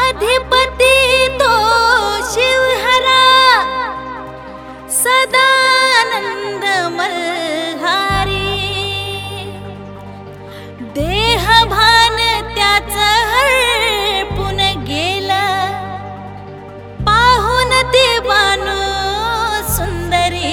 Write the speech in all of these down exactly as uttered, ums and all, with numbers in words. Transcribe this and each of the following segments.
अधिपती तो शिवहरा सदानंद मल्हारी देहभान त्याचं हरपून गेलं पाहून ती बानू सुंदरी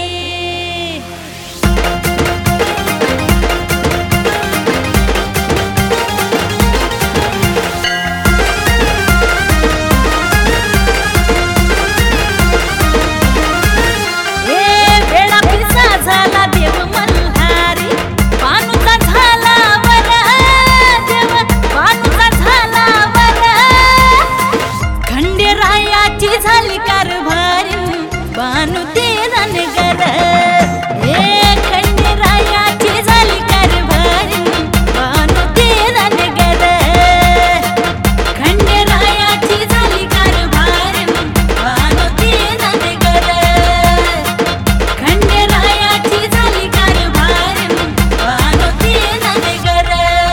झाली कारभारी बानू ते रणगर हे खंडेरायाची झाली कारभारी बानू ते रणगर खंडेरायाची झाली कारभारी बानू ते रणगर खंडेरायाची झाली कारभारी बानू ते रणगर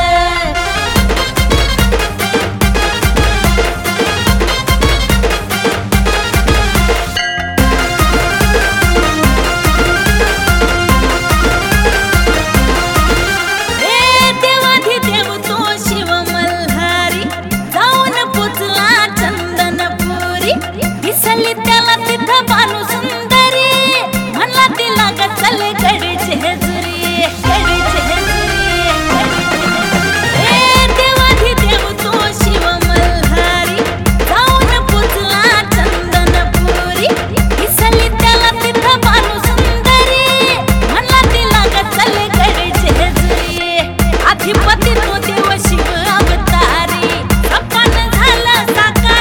त्याला तिथं बानू सुंदरी म्हणला तिला ग चल कडीचे हेजुरी कडीचे हेजुरी ए देवाधी देव तो शिव मल्हारी जाऊन पुजला चंदनपुरी दिसली त्याला तिथं बानू सुंदरी म्हणला तिला ग चल कडीचे हेजुरी अधिपती तो देव शिव अवतारी सपन झालं साकार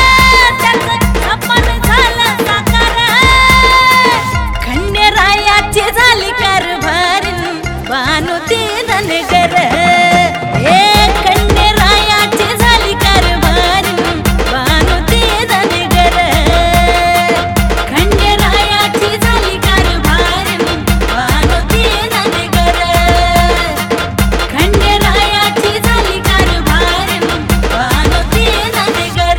झाली कारभारी बानू ते रणगर हे खंडेरायाची झाली कारभारी बानू ते रणगर खंडेरायाची झाली कारभारी बानू ते रणगर खंडेरायाची झाली कारभारी बानू ते रणगर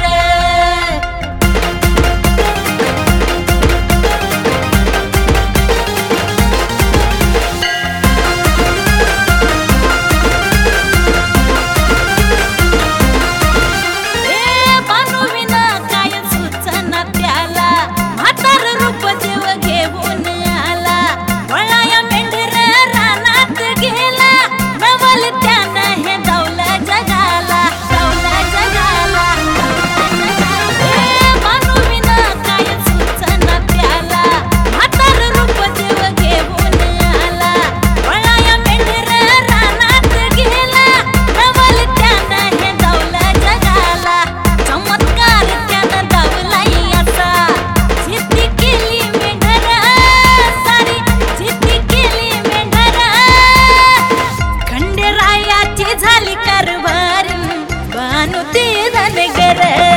झाली कारभारी बानू ते रणगर